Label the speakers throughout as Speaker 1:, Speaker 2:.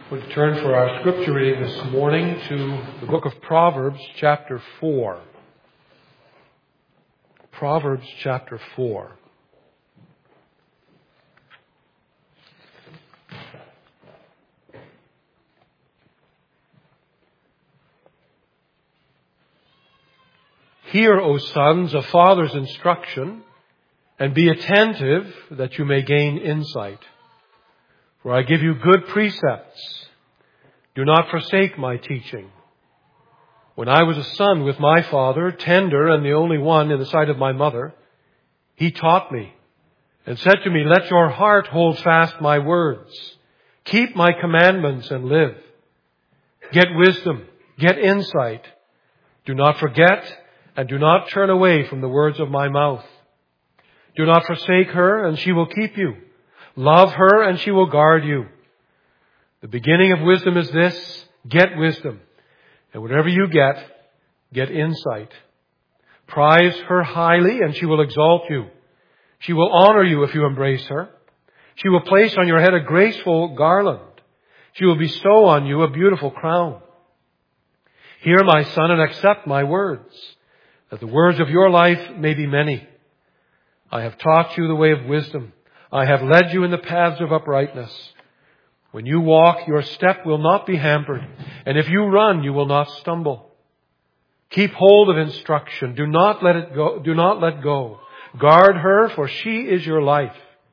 Speaker 1: We'll turn for our scripture reading this morning to the book of Proverbs, chapter 4. Proverbs, chapter 4. Hear, O sons, a father's instruction, and be attentive that you may gain insight. For I give you good precepts. Do not forsake my teaching. When I was a son with my father, tender and the only one in the sight of my mother, he taught me and said to me, let your heart hold fast my words. Keep my commandments and live. Get wisdom, get insight. Do not forget and do not turn away from the words of my mouth. Do not forsake her, and she will keep you. Love her, and she will guard you. The beginning of wisdom is this: get wisdom. And whatever you get insight. Prize her highly, and she will exalt you. She will honor you if you embrace her. She will place on your head a graceful garland. She will bestow on you a beautiful crown. Hear, my son, and accept my words, that the words of your life may be many. I have taught you the way of wisdom. I have led you in the paths of uprightness. When you walk, your step will not be hampered, and if you run, you will not stumble. Keep hold of instruction. Do not let it go. Do not let go. Guard her, for she is your life.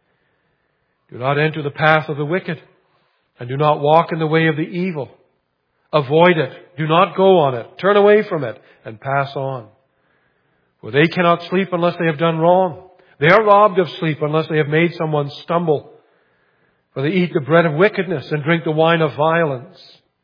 Speaker 1: Do not enter the path of the wicked, and do not walk in the way of the evil. Avoid it. Do not go on it. Turn away from it and pass on. For they cannot sleep unless they have done wrong. They are robbed of sleep unless they have made someone stumble. For they eat the bread of wickedness and drink the wine of violence.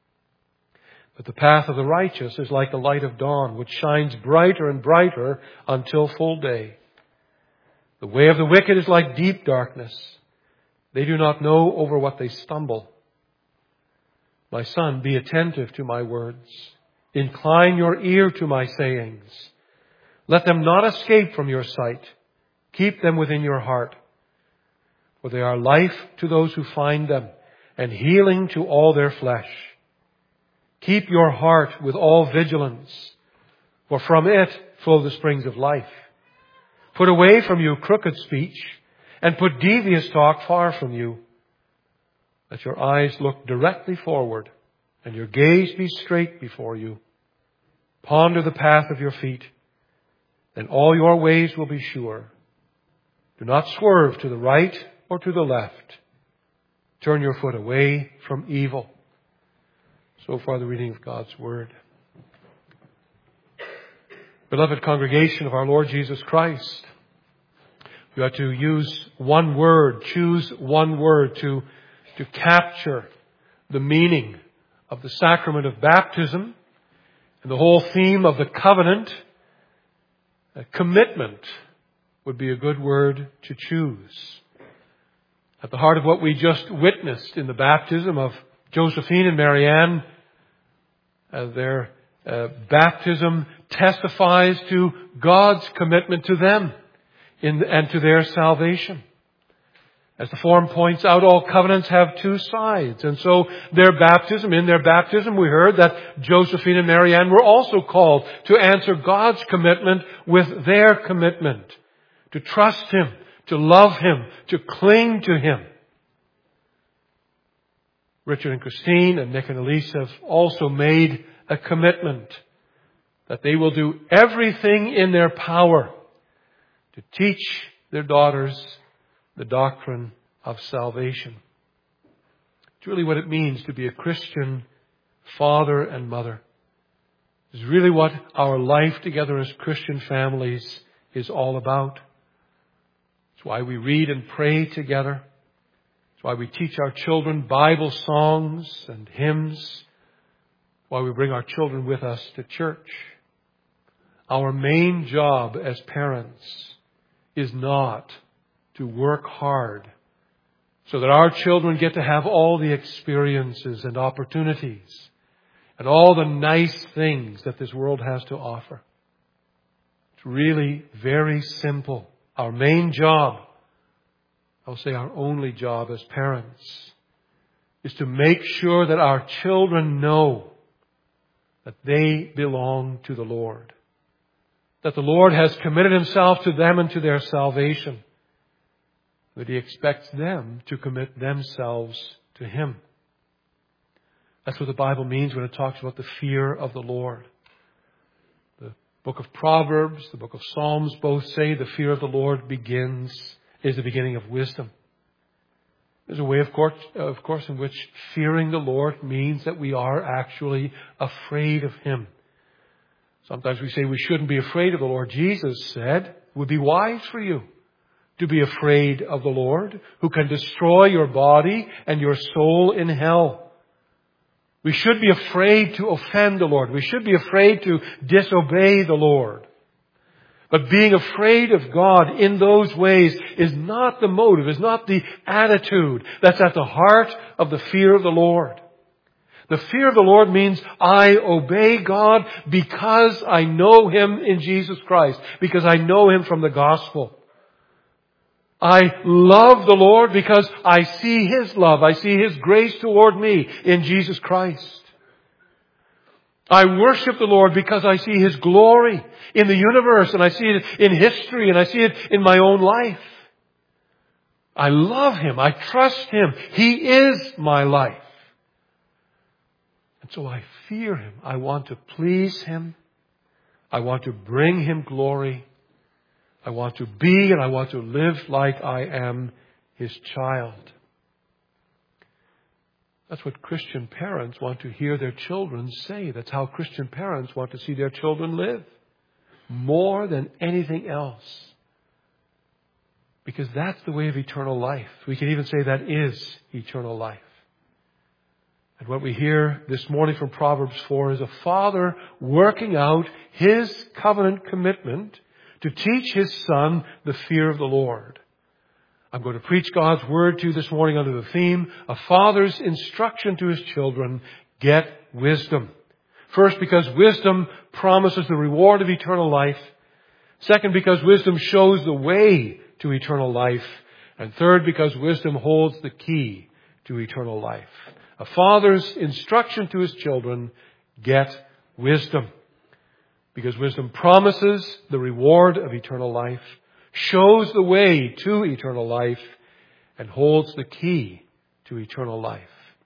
Speaker 1: But the path of the righteous is like the light of dawn, which shines brighter and brighter until full day. The way of the wicked is like deep darkness. They do not know over what they stumble. My son, be attentive to my words. Incline your ear to my sayings. Let them not escape from your sight. Keep them within your heart. For they are life to those who find them, and healing to all their flesh. Keep your heart with all vigilance, for from it flow the springs of life. Put away from you crooked speech, and put devious talk far from you. Let your eyes look directly forward, and your gaze be straight before you. Ponder the path of your feet, then all your ways will be sure. Do not swerve to the right or to the left. Turn your foot away from evil. So far, the reading of God's Word. Beloved congregation of our Lord Jesus Christ, we are to use one word, choose one word to capture the meaning of the sacrament of baptism and the whole theme of the covenant. A commitment would be a good word to choose. At the heart of what we just witnessed in the baptism of Josephine and Marianne, their baptism testifies to God's commitment to them and to their salvation. As the form points out, all covenants have two sides. And so in their baptism, we heard that Josephine and Marianne were also called to answer God's commitment with their commitment. To trust Him, to love Him, to cling to Him. Richard and Christine and Nick and Elise have also made a commitment that they will do everything in their power to teach their daughters the doctrine of salvation. It's really what it means to be a Christian father and mother. It's really what our life together as Christian families is all about. It's why we read and pray together. It's why we teach our children Bible songs and hymns. It's why we bring our children with us to church. Our main job as parents is not to work hard so that our children get to have all the experiences and opportunities and all the nice things that this world has to offer. It's really very simple. Our main job, I'll say our only job as parents, is to make sure that our children know that they belong to the Lord. That the Lord has committed Himself to them and to their salvation. That He expects them to commit themselves to Him. That's what the Bible means when it talks about the fear of the Lord. The book of Proverbs, the book of Psalms both say the fear of the Lord is the beginning of wisdom. There's a way, of course, in which fearing the Lord means that we are actually afraid of Him. Sometimes we say we shouldn't be afraid of the Lord. Jesus said it would be wise for you to be afraid of the Lord, who can destroy your body and your soul in hell. We should be afraid to offend the Lord. We should be afraid to disobey the Lord. But being afraid of God in those ways is not the motive, is not the attitude that's at the heart of the fear of the Lord. The fear of the Lord means I obey God because I know Him in Jesus Christ, because I know Him from the gospel. I love the Lord because I see His love. I see His grace toward me in Jesus Christ. I worship the Lord because I see His glory in the universe, and I see it in history, and I see it in my own life. I love Him. I trust Him. He is my life. And so I fear Him. I want to please Him. I want to bring Him glory. I want to be and I want to live like I am His child. That's what Christian parents want to hear their children say. That's how Christian parents want to see their children live. More than anything else. Because that's the way of eternal life. We can even say that is eternal life. And what we hear this morning from Proverbs 4 is a father working out his covenant commitment to teach his son the fear of the Lord. I'm going to preach God's Word to you this morning under the theme, a father's instruction to his children, get wisdom. First, because wisdom promises the reward of eternal life. Second, because wisdom shows the way to eternal life. And third, because wisdom holds the key to eternal life. A father's instruction to his children, get wisdom. Because wisdom promises the reward of eternal life, shows the way to eternal life, and holds the key to eternal life.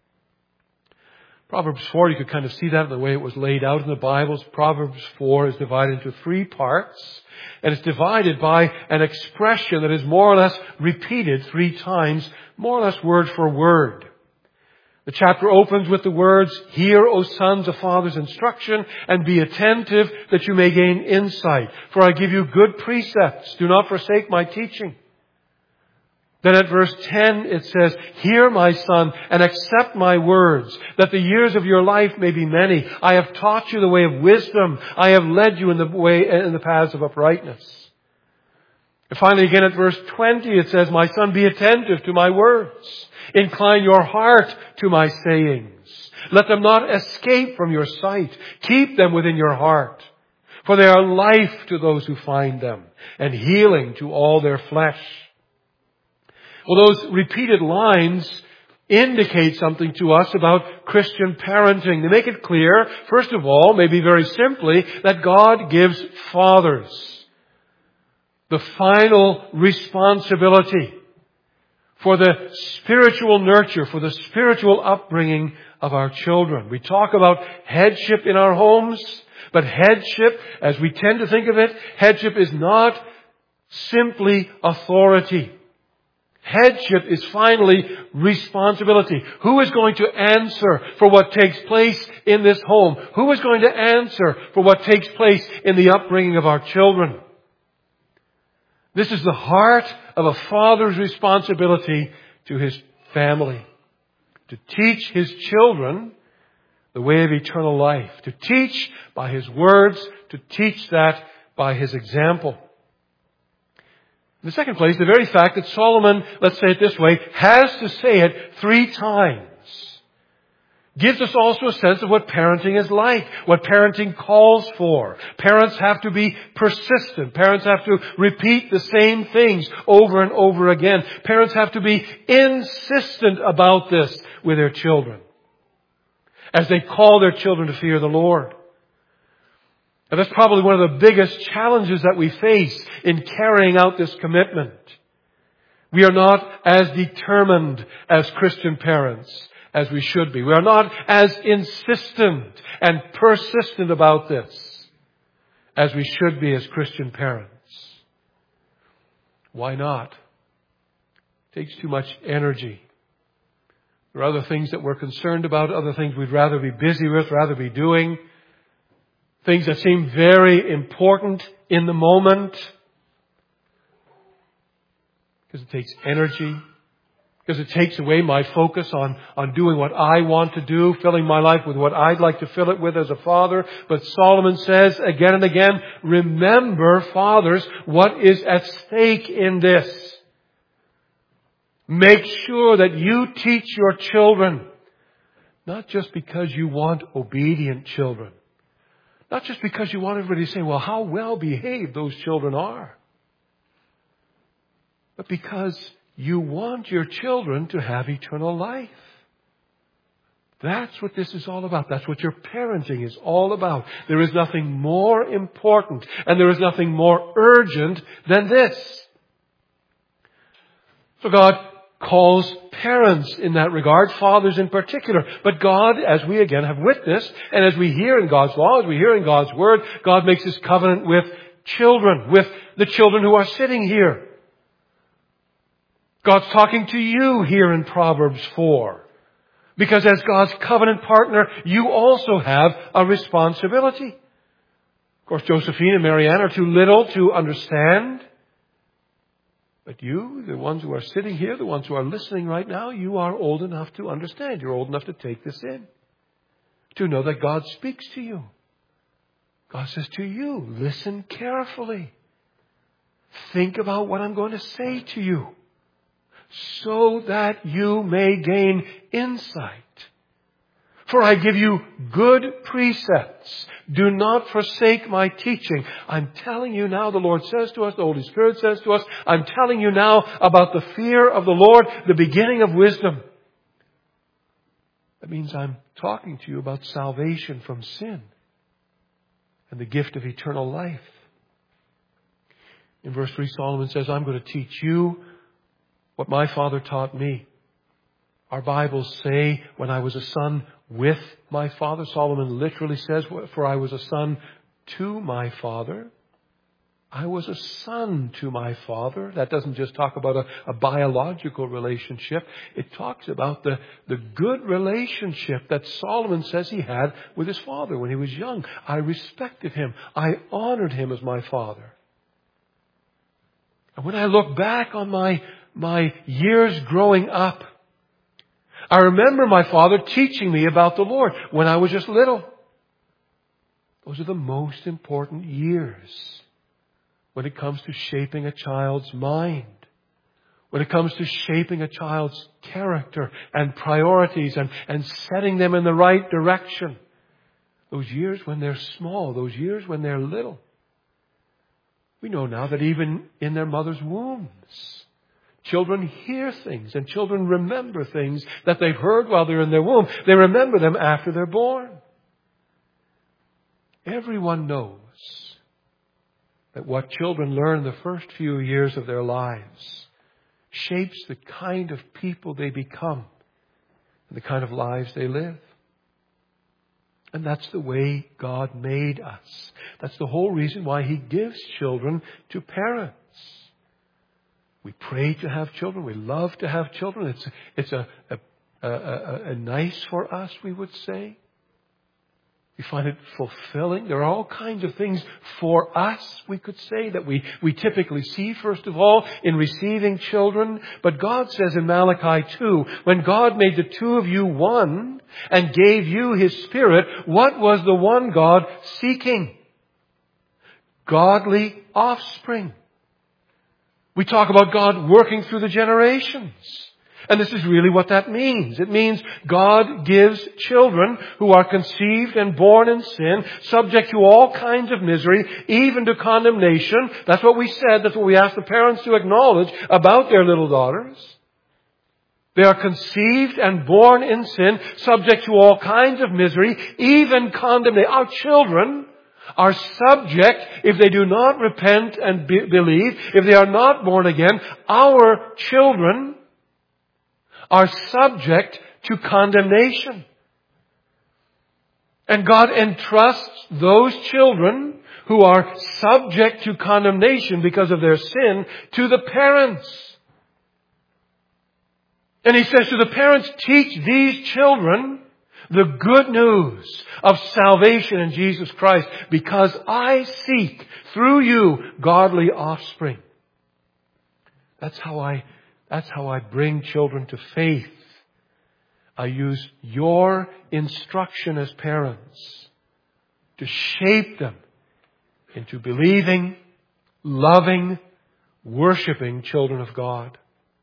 Speaker 1: Proverbs 4, you could kind of see that in the way it was laid out in the Bible. Proverbs 4 is divided into 3 parts, and it's divided by an expression that is more or less repeated 3 times, more or less word for word. The chapter opens with the words, "Hear, O sons, a father's instruction, and be attentive that you may gain insight. For I give you good precepts. Do not forsake my teaching." Then at verse 10 it says, "Hear, my son, and accept my words, that the years of your life may be many. I have taught you the way of wisdom. I have led you in the paths of uprightness." And finally again at verse 20 it says, "My son, be attentive to my words. Incline your heart to my sayings. Let them not escape from your sight. Keep them within your heart. For they are life to those who find them, and healing to all their flesh." Well, those repeated lines indicate something to us about Christian parenting. They make it clear, first of all, maybe very simply, that God gives fathers the final responsibility for the spiritual nurture, for the spiritual upbringing of our children. We talk about headship in our homes, but headship, as we tend to think of it, headship is not simply authority. Headship is finally responsibility. Who is going to answer for what takes place in this home? Who is going to answer for what takes place in the upbringing of our children? This is the heart of a father's responsibility to his family. To teach his children the way of eternal life. To teach by his words. To teach that by his example. In the second place, the very fact that Solomon, let's say it this way, has to say it 3 times gives us also a sense of what parenting is like, what parenting calls for. Parents have to be persistent. Parents have to repeat the same things over and over again. Parents have to be insistent about this with their children as they call their children to fear the Lord. And that's probably one of the biggest challenges that we face in carrying out this commitment. We are not as determined as Christian parents as we should be. We are not as insistent and persistent about this as we should be as Christian parents. Why not? It takes too much energy. There are other things that we're concerned about, other things we'd rather be busy with, rather be doing. Things that seem very important in the moment. Because it takes energy. Because it takes away my focus on doing what I want to do, filling my life with what I'd like to fill it with as a father. But Solomon says again and again, remember, fathers, what is at stake in this. Make sure that you teach your children, not just because you want obedient children. Not just because you want everybody to say, well, how well behaved those children are. But because you want your children to have eternal life. That's what this is all about. That's what your parenting is all about. There is nothing more important and there is nothing more urgent than this. So God calls parents in that regard, fathers in particular. But God, as we again have witnessed, and as we hear in God's law, as we hear in God's Word, God makes His covenant with children, with the children who are sitting here. God's talking to you here in Proverbs 4. Because as God's covenant partner, you also have a responsibility. Of course, Josephine and Marianne are too little to understand. But you, the ones who are sitting here, the ones who are listening right now, you are old enough to understand. You're old enough to take this in. To know that God speaks to you. God says to you, listen carefully. Think about what I'm going to say to you, so that you may gain insight. For I give you good precepts. Do not forsake my teaching. I'm telling you now, the Lord says to us, the Holy Spirit says to us, I'm telling you now about the fear of the Lord, the beginning of wisdom. That means I'm talking to you about salvation from sin and the gift of eternal life. In verse 3, Solomon says, I'm going to teach you what my father taught me. Our Bibles say, when I was a son with my father. Solomon literally says, for I was a son to my father. I was a son to my father. That doesn't just talk about a biological relationship. It talks about the good relationship that Solomon says he had with his father when he was young. I respected him. I honored him as my father. And when I look back on my years growing up, I remember my father teaching me about the Lord when I was just little. Those are the most important years when it comes to shaping a child's mind, when it comes to shaping a child's character and priorities and setting them in the right direction. Those years when they're small, those years when they're little. We know now that even in their mother's wombs, children hear things and children remember things that they've heard while they're in their womb. They remember them after they're born. Everyone knows that what children learn the first few years of their lives shapes the kind of people they become and the kind of lives they live. And that's the way God made us. That's the whole reason why He gives children to parents. We pray to have children. We love to have children. It's a nice for us, we would say. We find it fulfilling. There are all kinds of things for us, we could say, that we typically see, first of all, in receiving children. But God says in Malachi 2, when God made the two of you one and gave you His Spirit, what was the one God seeking? Godly offspring. We talk about God working through the generations. And this is really what that means. It means God gives children who are conceived and born in sin, subject to all kinds of misery, even to condemnation. That's what we said. That's what we asked the parents to acknowledge about their little daughters. They are conceived and born in sin, subject to all kinds of misery, even condemnation. Our children are subject, if they do not repent and believe, if they are not born again, our children are subject to condemnation. And God entrusts those children who are subject to condemnation because of their sin to the parents. And He says to the parents, teach these children the good news of salvation in Jesus Christ, because I seek through you godly offspring. That's how I bring children to faith. I use your instruction as parents to shape them into believing, loving, worshiping children of God.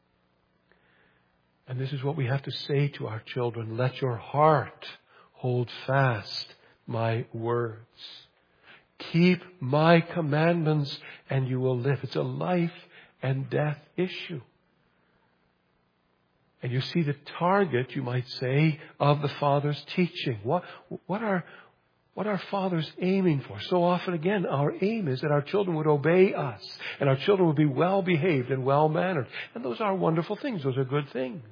Speaker 1: And this is what we have to say to our children. Let your heart hold fast my words. Keep my commandments and you will live. It's a life and death issue. And you see the target, you might say, of the Father's teaching. What are fathers aiming for? So often, again, our aim is that our children would obey us. And our children would be well behaved and well mannered. And those are wonderful things. Those are good things.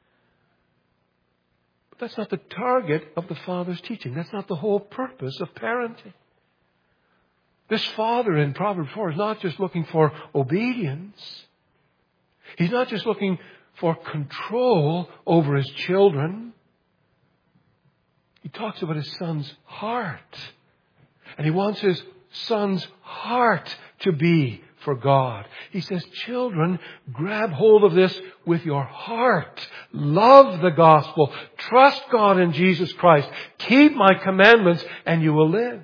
Speaker 1: But that's not the target of the Father's teaching. That's not the whole purpose of parenting. This father in Proverbs 4 is not just looking for obedience. He's not just looking for control over his children. He talks about his son's heart. And he wants his son's heart to be for God. He says, children, grab hold of this with your heart. Love the gospel. Trust God in Jesus Christ. Keep my commandments and you will live.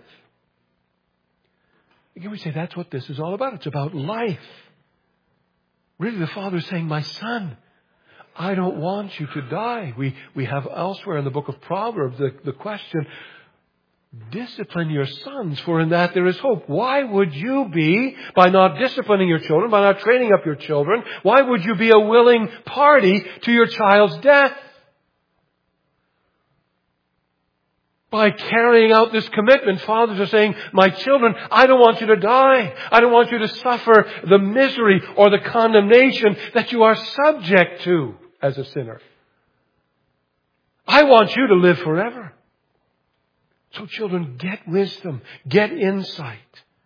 Speaker 1: Again, we say that's what this is all about. It's about life. Really, the Father is saying, my son, I don't want you to die. We have elsewhere in the book of Proverbs the question, discipline your sons, for in that there is hope. Why would you be, by not disciplining your children, by not training up your children, why would you be a willing party to your child's death? By carrying out this commitment, fathers are saying, my children, I don't want you to die. I don't want you to suffer the misery or the condemnation that you are subject to as a sinner. I want you to live forever. So children, get wisdom, get insight.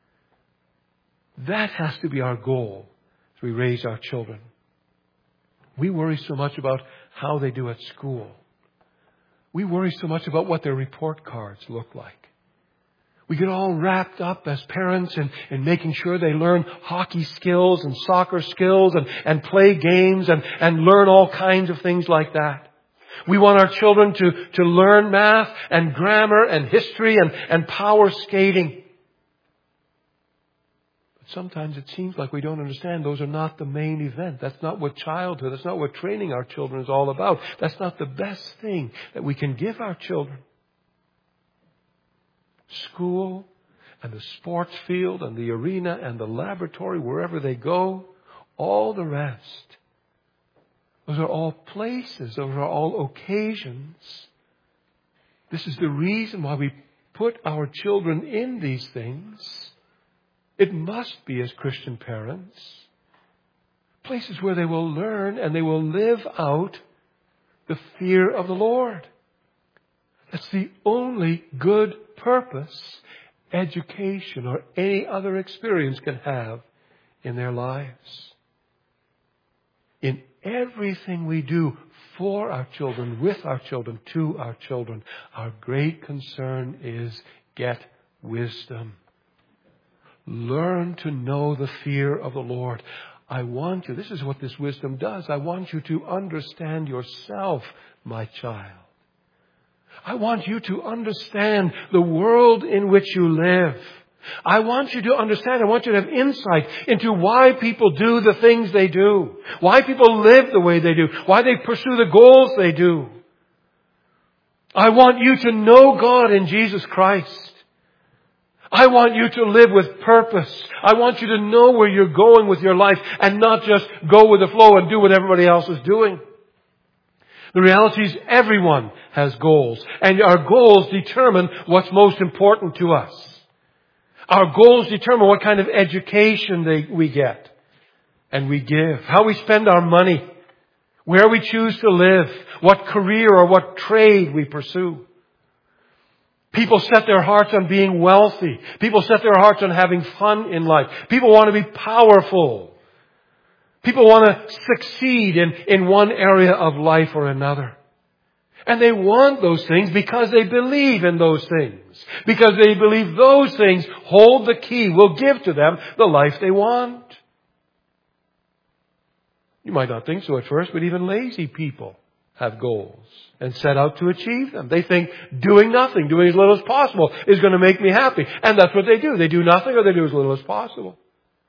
Speaker 1: That has to be our goal as we raise our children. We worry so much about how they do at school. We worry so much about what their report cards look like. We get all wrapped up as parents in making sure they learn hockey skills and soccer skills and play games and learn all kinds of things like that. We want our children to learn math and grammar and history and power skating. But sometimes it seems like we don't understand those are not the main event. That's not what childhood, that's not what training our children is all about. That's not the best thing that we can give our children. School and the sports field and the arena and the laboratory, wherever they go, all the rest. Those are all places. Those are all occasions. This is the reason why we put our children in these things. It must be, as Christian parents, places where they will learn and they will live out the fear of the Lord. That's the only good purpose education or any other experience can have in their lives. In everything we do for our children, with our children, to our children, our great concern is get wisdom. Learn to know the fear of the Lord. I want you, this is what this wisdom does. I want you to understand yourself, my child. I want you to understand the world in which you live. I want you to understand, I want you to have insight into why people do the things they do. Why people live the way they do. Why they pursue the goals they do. I want you to know God in Jesus Christ. I want you to live with purpose. I want you to know where you're going with your life and not just go with the flow and do what everybody else is doing. The reality is everyone has goals, and our goals determine what's most important to us. Our goals determine what kind of education we get and we give, how we spend our money, where we choose to live, what career or what trade we pursue. People set their hearts on being wealthy. People set their hearts on having fun in life. People want to be powerful. People want to succeed in one area of life or another. And they want those things because they believe in those things. Because they believe those things hold the key, will give to them the life they want. You might not think so at first, but even lazy people have goals and set out to achieve them. They think doing nothing, doing as little as possible is going to make me happy. And that's what they do. They do nothing or they do as little as possible.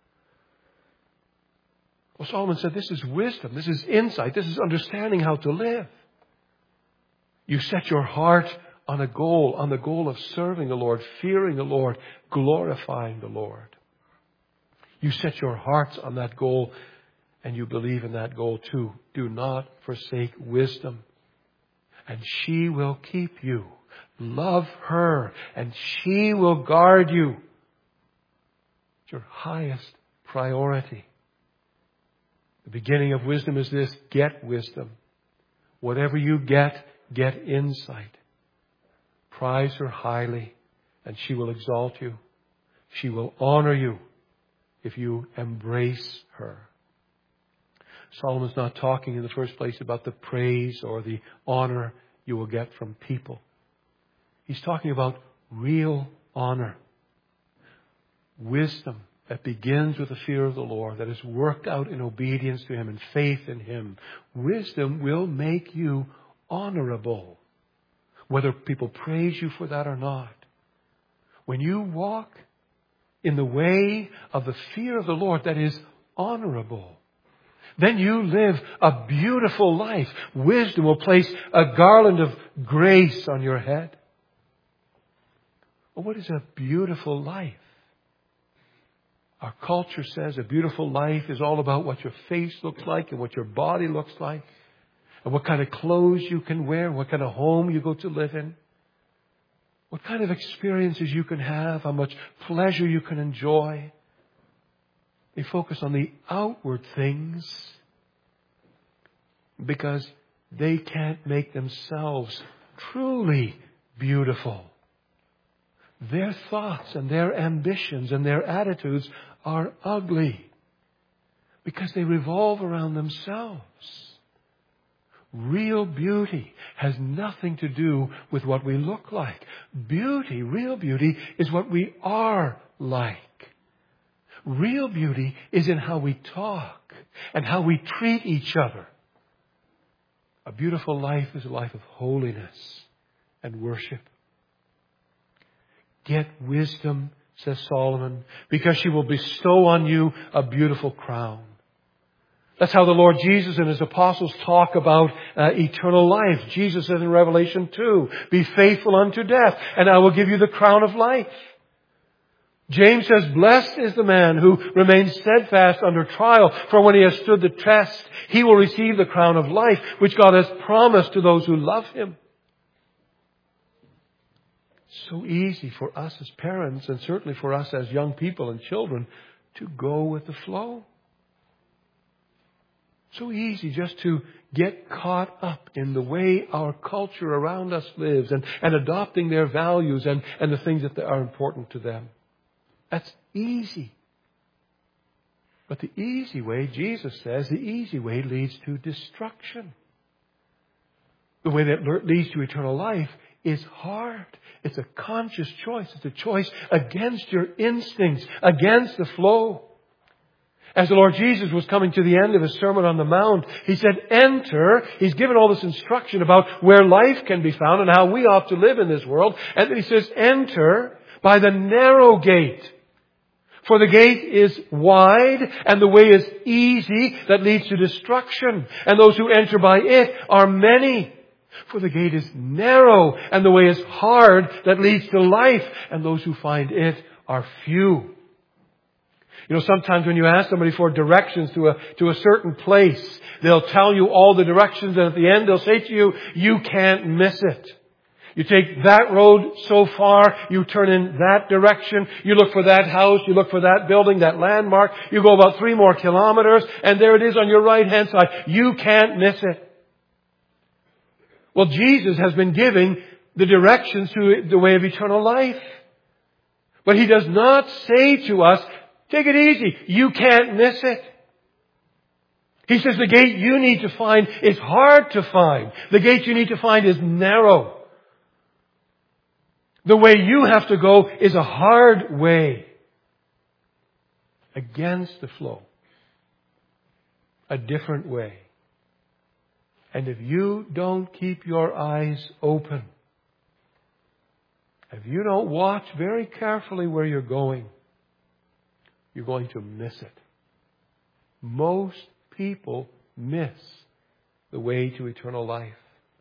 Speaker 1: Well, Solomon said this is wisdom, this is insight, this is understanding how to live. You set your heart on the goal of serving the Lord, fearing the Lord, glorifying the Lord. You set your hearts on that goal and you believe in that goal too. Do not forsake wisdom. And she will keep you. Love her and she will guard you. It's your highest priority. The beginning of wisdom is this: get wisdom. Whatever you get insight. Prize her highly, and she will exalt you. She will honor you if you embrace her. Solomon's not talking in the first place about the praise or the honor you will get from people. He's talking about real honor. Wisdom that begins with the fear of the Lord, that is worked out in obedience to Him and faith in Him. Wisdom will make you honorable, whether people praise you for that or not. When you walk in the way of the fear of the Lord that is honorable, then you live a beautiful life. Wisdom will place a garland of grace on your head. Well, what is a beautiful life? Our culture says a beautiful life is all about what your face looks like and what your body looks like, and what kind of clothes you can wear, what kind of home you go to live in, what kind of experiences you can have, how much pleasure you can enjoy. They focus on the outward things because they can't make themselves truly beautiful. Their thoughts and their ambitions and their attitudes are ugly because they revolve around themselves. Real beauty has nothing to do with what we look like. Beauty, real beauty, is what we are like. Real beauty is in how we talk and how we treat each other. A beautiful life is a life of holiness and worship. Get wisdom, says Solomon, because she will bestow on you a beautiful crown. That's how the Lord Jesus and His apostles talk about eternal life. Jesus says in Revelation 2, be faithful unto death, and I will give you the crown of life. James says, blessed is the man who remains steadfast under trial, for when he has stood the test, he will receive the crown of life, which God has promised to those who love Him. So easy for us as parents, and certainly for us as young people and children, to go with the flow. So easy just to get caught up in the way our culture around us lives and adopting their values and the things that are important to them. That's easy. But the easy way, Jesus says, the easy way leads to destruction. The way that leads to eternal life is hard. It's a conscious choice. It's a choice against your instincts, against the flow. As the Lord Jesus was coming to the end of His Sermon on the Mount, He said, enter. He's given all this instruction about where life can be found and how we ought to live in this world. And then He says, enter by the narrow gate. For the gate is wide and the way is easy that leads to destruction. And those who enter by it are many. For the gate is narrow and the way is hard that leads to life. And those who find it are few. You know, sometimes when you ask somebody for directions to a certain place, they'll tell you all the directions, and at the end they'll say to you, you can't miss it. You take that road so far, you turn in that direction, you look for that house, you look for that building, that landmark, you go about 3 more kilometers, and there it is on your right-hand side. You can't miss it. Well, Jesus has been giving the directions to the way of eternal life. But He does not say to us, take it easy. You can't miss it. He says the gate you need to find is hard to find. The gate you need to find is narrow. The way you have to go is a hard way. Against the flow. A different way. And if you don't keep your eyes open, if you don't watch very carefully where you're going to miss it. Most people miss the way to eternal life.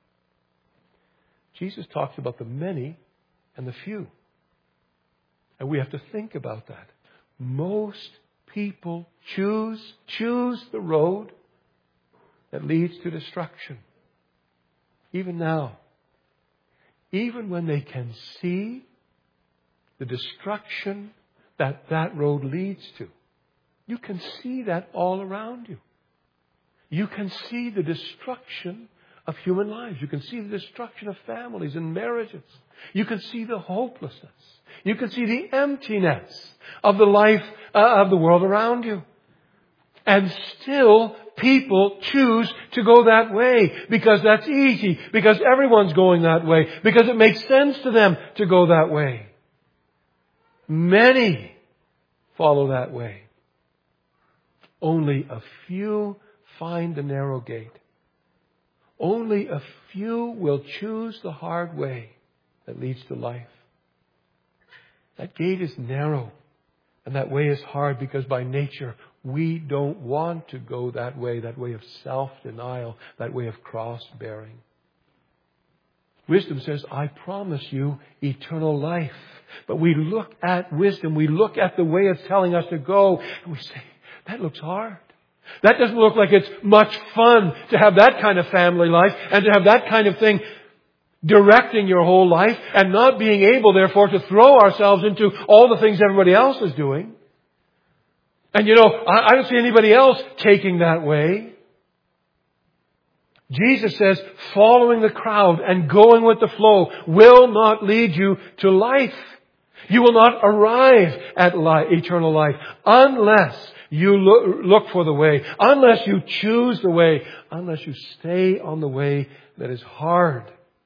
Speaker 1: Jesus talks about the many and the few. And we have to think about that. Most people choose the road that leads to destruction. Even now. Even when they can see the destruction that road leads to. You can see that all around you. You can see the destruction of human lives. You can see the destruction of families and marriages. You can see the hopelessness. You can see the emptiness of the life of the world around you. And still, people choose to go that way because that's easy, because everyone's going that way, because it makes sense to them to go that way. Many follow that way. Only a few find the narrow gate. Only a few will choose the hard way that leads to life. That gate is narrow and that way is hard because by nature we don't want to go that way of self-denial, that way of cross-bearing. Wisdom says, I promise you eternal life. But we look at wisdom, we look at the way it's telling us to go, and we say, that looks hard. That doesn't look like it's much fun to have that kind of family life and to have that kind of thing directing your whole life and not being able, therefore, to throw ourselves into all the things everybody else is doing. And I don't see anybody else taking that way. Jesus says, following the crowd and going with the flow will not lead you to life. You will not arrive at eternal life unless you look for the way, unless you choose the way, unless you stay on the way that is hard.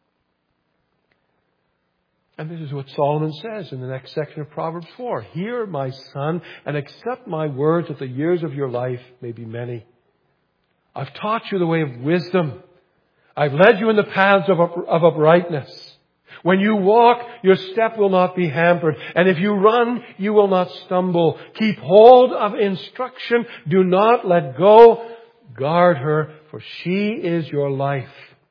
Speaker 1: And this is what Solomon says in the next section of Proverbs 4. Hear, my son, and accept my words that the years of your life may be many. I've taught you the way of wisdom. I've led you in the paths of uprightness. When you walk, your step will not be hampered. And if you run, you will not stumble. Keep hold of instruction. Do not let go. Guard her, for she is your life.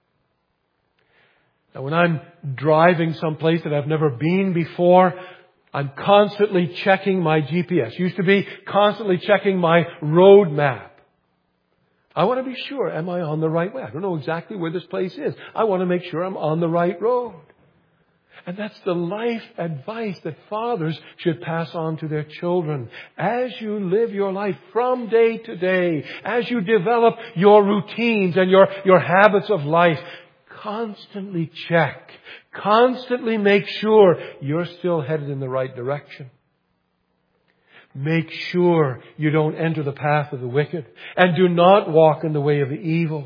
Speaker 1: Now, when I'm driving someplace that I've never been before, I'm constantly checking my GPS. Used to be constantly checking my road map. I want to be sure, am I on the right way? I don't know exactly where this place is. I want to make sure I'm on the right road. And that's the life advice that fathers should pass on to their children. As you live your life from day to day, as you develop your routines and your habits of life, constantly check, constantly make sure you're still headed in the right direction. Make sure you don't enter the path of the wicked and do not walk in the way of the evil.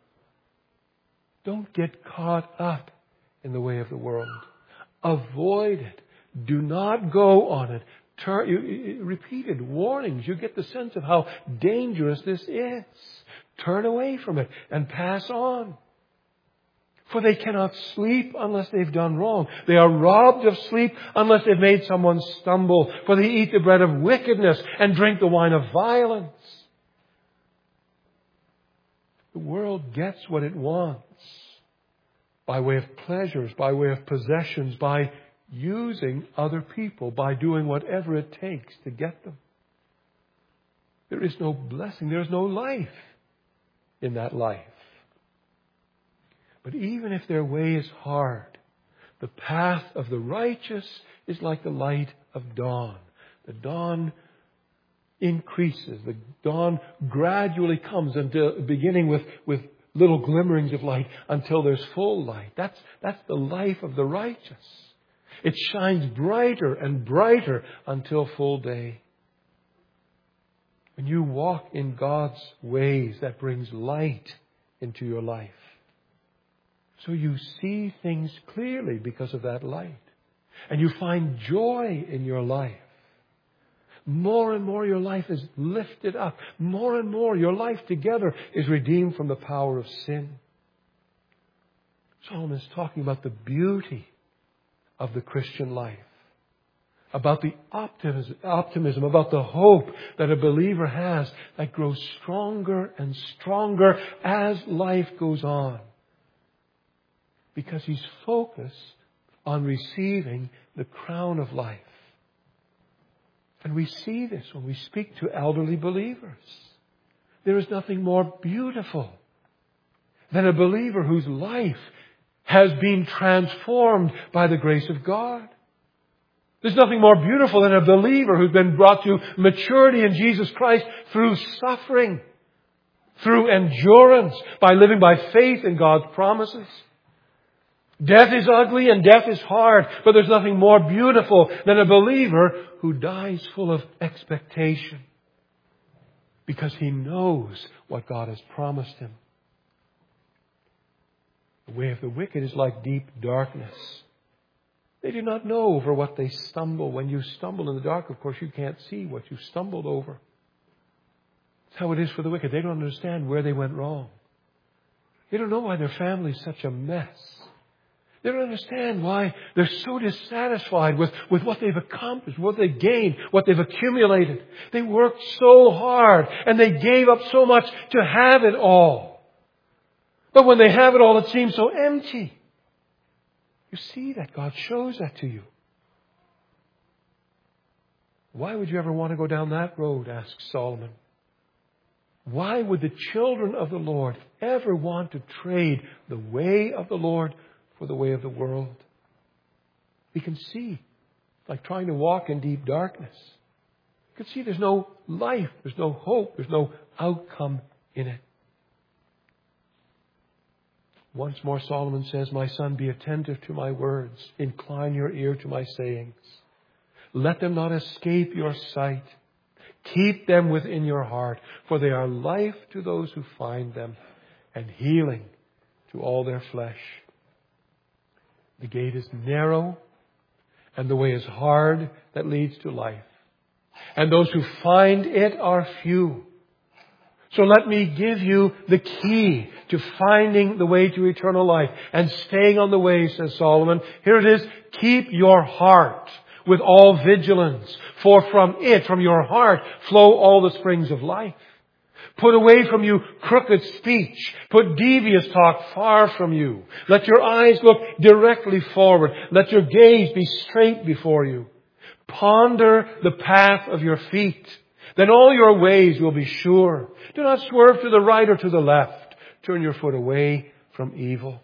Speaker 1: Don't get caught up in the way of the world. Avoid it. Do not go on it. Repeated warnings. You get the sense of how dangerous this is. Turn away from it and pass on. For they cannot sleep unless they've done wrong. They are robbed of sleep unless they've made someone stumble. For they eat the bread of wickedness and drink the wine of violence. The world gets what it wants by way of pleasures, by way of possessions, by using other people, by doing whatever it takes to get them. There is no blessing. There is no life in that life. But even if their way is hard, the path of the righteous is like the light of dawn. The dawn increases. The dawn gradually comes until beginning with little glimmerings of light until there's full light. That's the life of the righteous. It shines brighter and brighter until full day. When you walk in God's ways, that brings light into your life. So you see things clearly because of that light. And you find joy in your life. More and more your life is lifted up. More and more your life together is redeemed from the power of sin. Solomon is talking about the beauty of the Christian life. About the optimism, about the hope that a believer has that grows stronger and stronger as life goes on. Because he's focused on receiving the crown of life. And we see this when we speak to elderly believers. There is nothing more beautiful than a believer whose life has been transformed by the grace of God. There's nothing more beautiful than a believer who's been brought to maturity in Jesus Christ through suffering, through endurance, by living by faith in God's promises. Death is ugly and death is hard, but there's nothing more beautiful than a believer who dies full of expectation because he knows what God has promised him. The way of the wicked is like deep darkness. They do not know over what they stumble. When you stumble in the dark, of course, you can't see what you stumbled over. That's how it is for the wicked. They don't understand where they went wrong. They don't know why their family is such a mess. They don't understand why they're so dissatisfied with what they've accomplished, what they've gained, what they've accumulated. They worked so hard and they gave up so much to have it all. But when they have it all, it seems so empty. You see that. God shows that to you. Why would you ever want to go down that road, asks Solomon. Why would the children of the Lord ever want to trade the way of the Lord for the way of the world? We can see, like trying to walk in deep darkness. You can see there's no life, there's no hope, there's no outcome in it. Once more Solomon says, "My son, be attentive to my words. Incline your ear to my sayings. Let them not escape your sight. Keep them within your heart, for they are life to those who find them and healing to all their flesh." The gate is narrow and the way is hard that leads to life. And those who find it are few. So let me give you the key to finding the way to eternal life and staying on the way, says Solomon. Here it is. Keep your heart with all vigilance, for from it, from your heart, flow all the springs of life. Put away from you crooked speech. Put devious talk far from you. Let your eyes look directly forward. Let your gaze be straight before you. Ponder the path of your feet. Then all your ways will be sure. Do not swerve to the right or to the left. Turn your foot away from evil.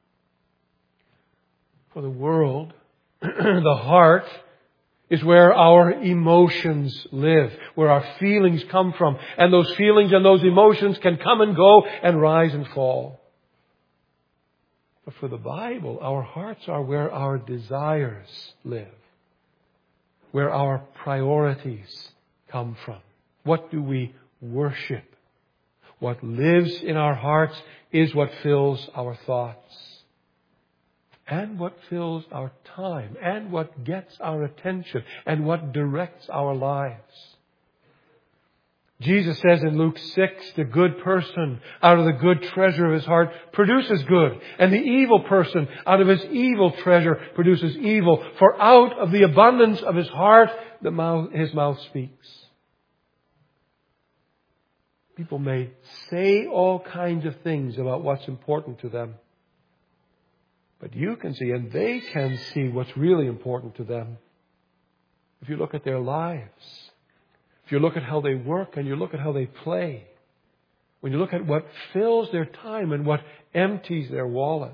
Speaker 1: For the world, the heart, is where our emotions live, where our feelings come from. And those feelings and those emotions can come and go and rise and fall. But for the Bible, our hearts are where our desires live, where our priorities come from. What do we worship? What lives in our hearts is what fills our thoughts. And what fills our time, and what gets our attention, and what directs our lives. Jesus says in Luke 6, the good person out of the good treasure of his heart produces good. And the evil person out of his evil treasure produces evil. For out of the abundance of his heart, his mouth speaks. People may say all kinds of things about what's important to them. But you can see, and they can see, what's really important to them. If you look at their lives, if you look at how they work and you look at how they play, when you look at what fills their time and what empties their wallets,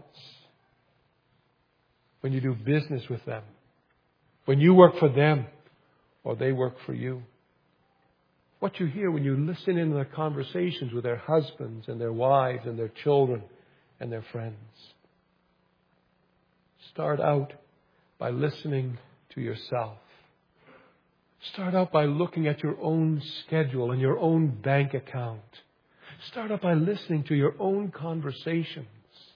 Speaker 1: when you do business with them, when you work for them or they work for you, what you hear when you listen in their conversations with their husbands and their wives and their children and their friends. Start out by listening to yourself. Start out by looking at your own schedule and your own bank account. Start out by listening to your own conversations.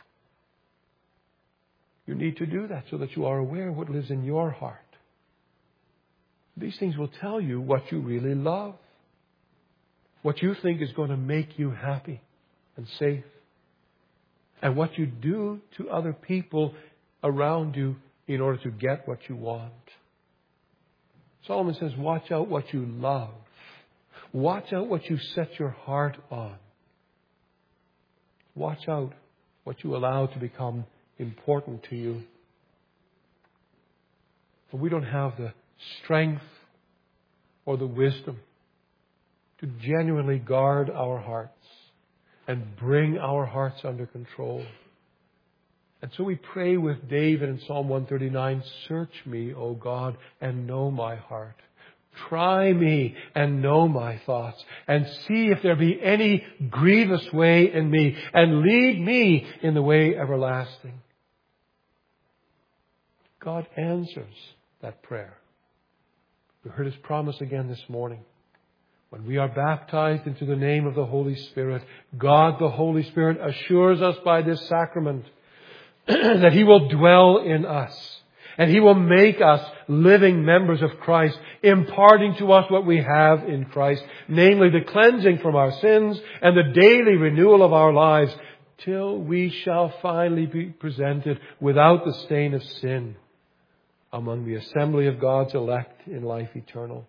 Speaker 1: You need to do that so that you are aware of what lives in your heart. These things will tell you what you really love, what you think is going to make you happy and safe, and what you do to other people around you in order to get what you want. Solomon says, watch out what you love. Watch out what you set your heart on. Watch out what you allow to become important to you. For we don't have the strength or the wisdom to genuinely guard our hearts and bring our hearts under control. And so we pray with David in Psalm 139, search me, O God, and know my heart. Try me and know my thoughts, and see if there be any grievous way in me, and lead me in the way everlasting. God answers that prayer. We heard His promise again this morning. When we are baptized into the name of the Holy Spirit, God the Holy Spirit assures us by this sacrament that He will dwell in us. And He will make us living members of Christ, imparting to us what we have in Christ, namely the cleansing from our sins and the daily renewal of our lives, till we shall finally be presented without the stain of sin among the assembly of God's elect in life eternal.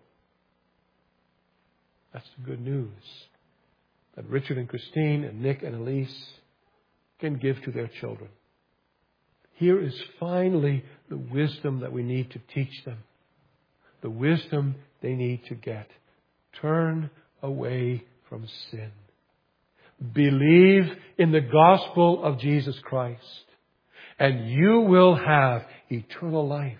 Speaker 1: That's the good news that Richard and Christine and Nick and Elise can give to their children. Here is finally the wisdom that we need to teach them. The wisdom they need to get. Turn away from sin. Believe in the gospel of Jesus Christ, and you will have eternal life.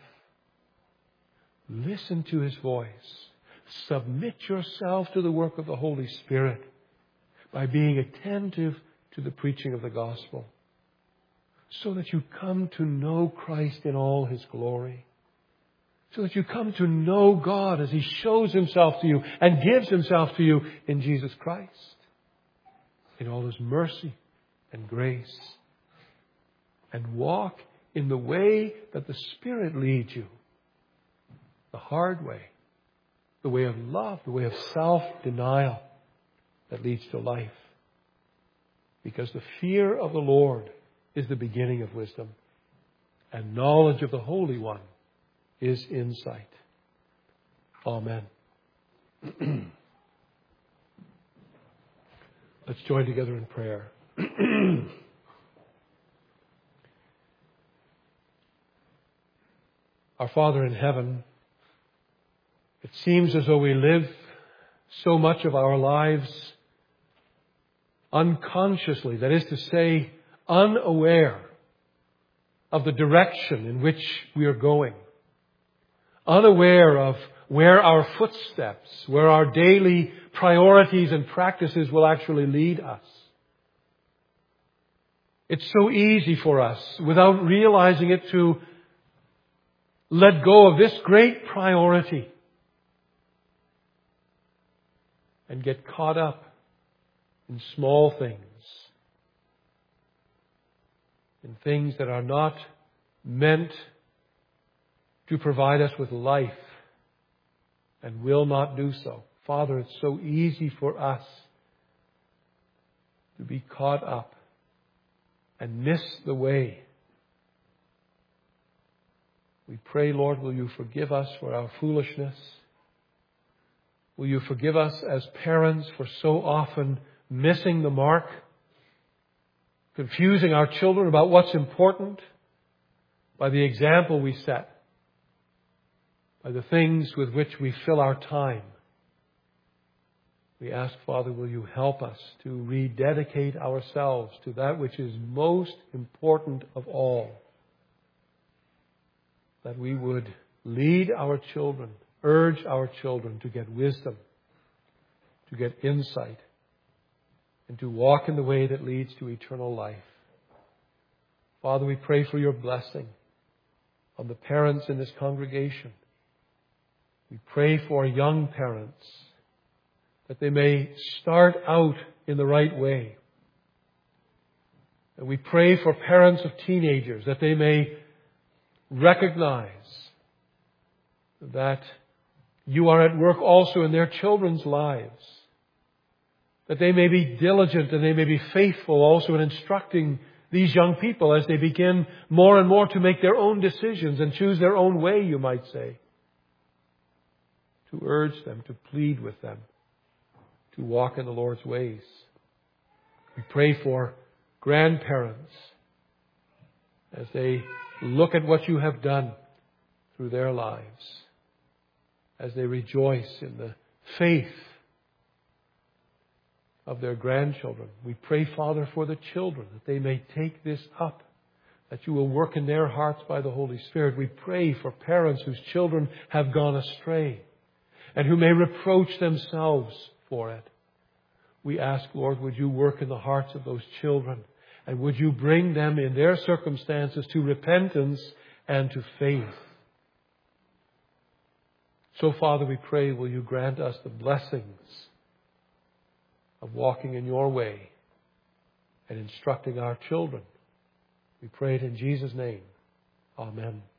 Speaker 1: Listen to His voice. Submit yourself to the work of the Holy Spirit by being attentive to the preaching of the gospel, so that you come to know Christ in all His glory. So that you come to know God as He shows Himself to you and gives Himself to you in Jesus Christ. In all His mercy and grace. And walk in the way that the Spirit leads you. The hard way. The way of love. The way of self-denial that leads to life. Because the fear of the Lord is the beginning of wisdom. And knowledge of the Holy One is insight. Amen. Let's join together in prayer. Our Father in heaven, it seems as though we live so much of our lives unconsciously, that is to say, unaware of the direction in which we are going. Unaware of where our footsteps, where our daily priorities and practices will actually lead us. It's so easy for us, without realizing it, to let go of this great priority and get caught up in small things. In things that are not meant to provide us with life and will not do so. Father, it's so easy for us to be caught up and miss the way. We pray, Lord, will you forgive us for our foolishness? Will you forgive us as parents for so often missing the mark, confusing our children about what's important by the example we set, by the things with which we fill our time. We ask, Father, will you help us to rededicate ourselves to that which is most important of all, that we would lead our children, urge our children to get wisdom, to get insight, and to walk in the way that leads to eternal life. Father, we pray for your blessing on the parents in this congregation. We pray for young parents that they may start out in the right way. And we pray for parents of teenagers that they may recognize that you are at work also in their children's lives. That they may be diligent and they may be faithful also in instructing these young people as they begin more and more to make their own decisions and choose their own way, you might say. To urge them, to plead with them, to walk in the Lord's ways. We pray for grandparents as they look at what you have done through their lives, as they rejoice in the faith of their grandchildren. We pray, Father, for the children, that they may take this up, that you will work in their hearts by the Holy Spirit. We pray for parents whose children have gone astray and who may reproach themselves for it. We ask, Lord, would you work in the hearts of those children, and would you bring them in their circumstances to repentance and to faith. So, Father, we pray, will you grant us the blessings of walking in your way and instructing our children. We pray it in Jesus' name. Amen.